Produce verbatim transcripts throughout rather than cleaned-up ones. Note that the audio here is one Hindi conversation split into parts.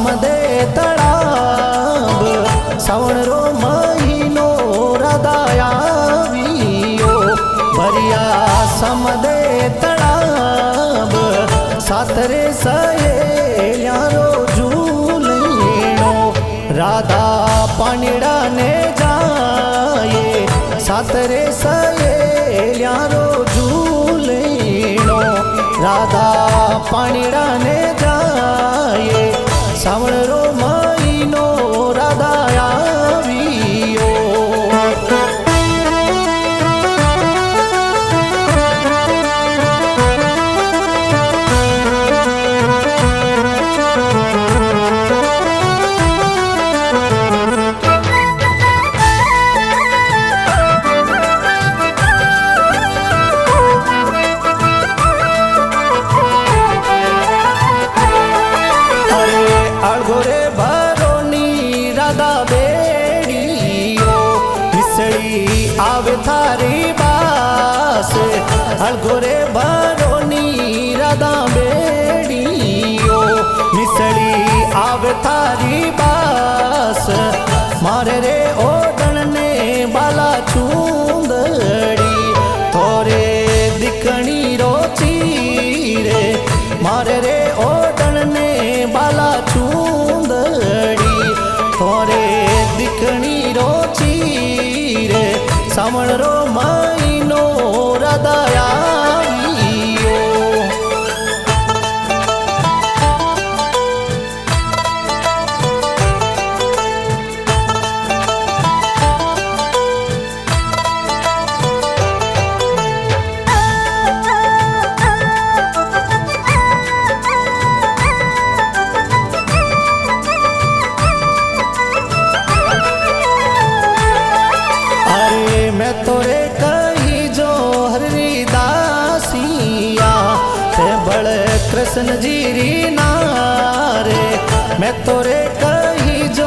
समदे तळाव श्रावण रो महीनो राधायावियो भरिया समदे तळाव सातरे सहेल्या रो झूलेणो राधा पाणीड़ा ने जाए सातरे सहेल्या रो झूलेणो राधा पाणीड़ा ने जाए श्रावण रो महीनो राधायावियो गोरे भरोनी राधा बेड़ियो मिसड़ी आवे थारी बास अलगोरे भरोनी राधा बेड़ियो मिसड़ी आवे थारी बास मारे रे ओढ़न ने बाला चूंदड़ी थोरे दिखणी रोची रे मारे रे ओढ़न ने बाला चूंदड़ी थोरे दिखणी रोची रे श्रावण रो महीनो राधायावियो मैं तोरे कही जो हरिदासिया ते बड़ कृष्ण जी री नारे मैं तोरे कही जो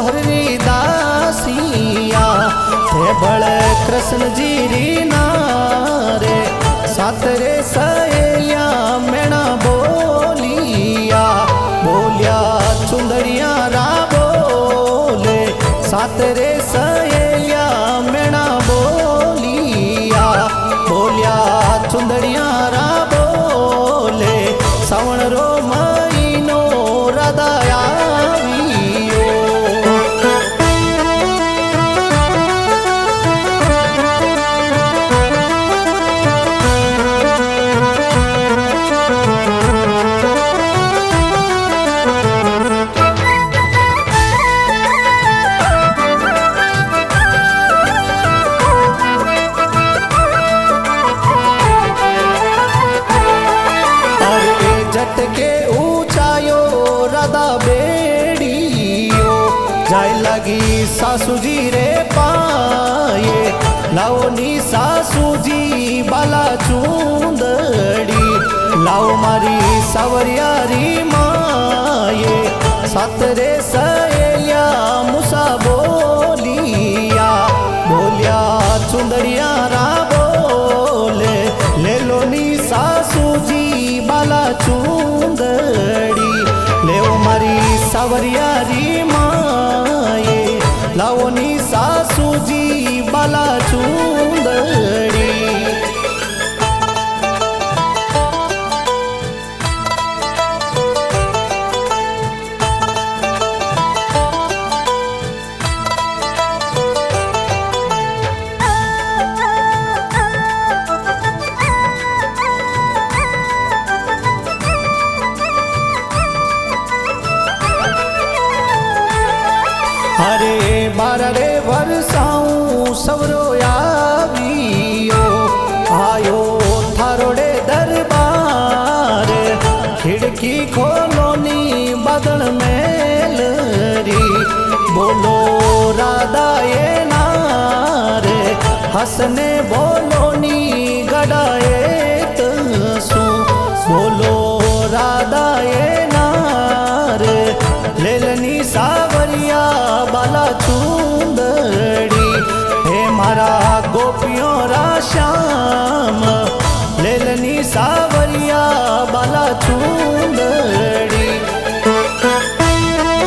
हरिदासिया ते बड़ कृष्ण जी री नारे सातरे सहेलिया मेणा बोलिया बोलिया चुंदड़िया रा बोले सातरे सहेलिया मेणा बोलिया बोलिया चुंदड़िया रा बोले श्रावण रो महीनो राधायावियो के ऊंचायो राधा बेड़ियो जाय लगी सासू जी रे पाए लाओ नी सासू जी बाला चूंदड़ी लाओ मारी सावरियारी माए सातरे सहेलिया मुसा बोलिया बोलिया चुंदड़िया रा बोले ले लो नी सासू जी बाला चूंदड़ी ले मारी सावरियारी माए लाओ नी सासू जी बाला चूंदड़ी अरे बाररे वर्षाऊं सवरो आवियो आयो थारोड़े दरबार खिड़की खोलो नी बदन मेलरी बोलो राधा ये नारे हसने बोलो नी गड़ाए तसू बोलो राधा ये नारे लेलनी सावरिया बाला चूंदड़ी हे मारा गोपियों रा श्याम लेलनी सावरिया बाला चूंदड़ी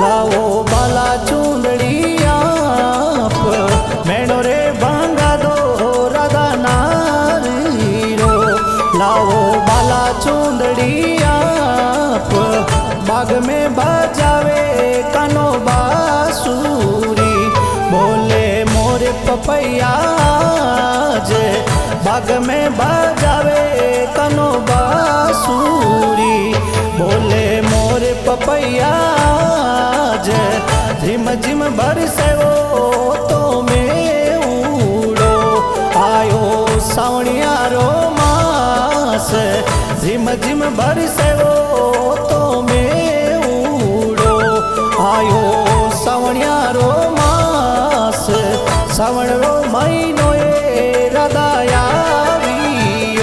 लाओ बाला चूंदड़ी आप मैनो रे भांगा दो राधा नारी रो। लाओ बाला चूंदड़ी आप बाग में बजावे कानो बांसुरी। बोले मोरे पपैया जे बाग में बजावे कानो बांसुरी। बोले मोरे पपैया जे झिम झिम बरसे वो तो में उड़ो। आयो सावणिया रो मास झिम झिम बरसे वो तो में उड़ो। आयो सावणिया रो मास सावण रो महीनो ए राधा आवियो।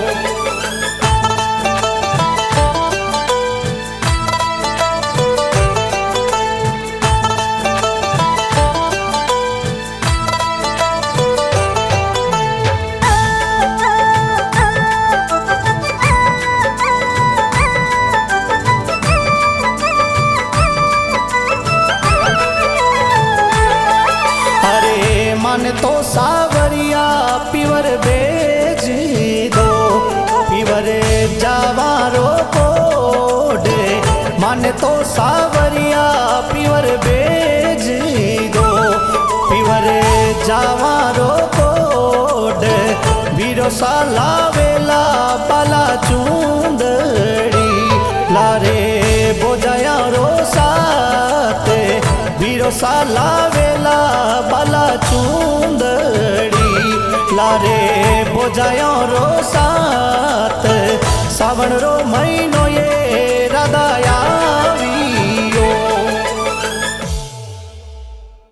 मन तो सावरिया पीवर बेच दो पीवर जावारो कोडे। मन तो सावरिया पीवर बेच दो पीवर जावारो कोडे। वीरो साला वेला बाला चूंदड़ी लारे बोजाया रो साते। वीरो साला वेला बाला चूंदड़ी लारे बोजाया रो सात सावण रो मई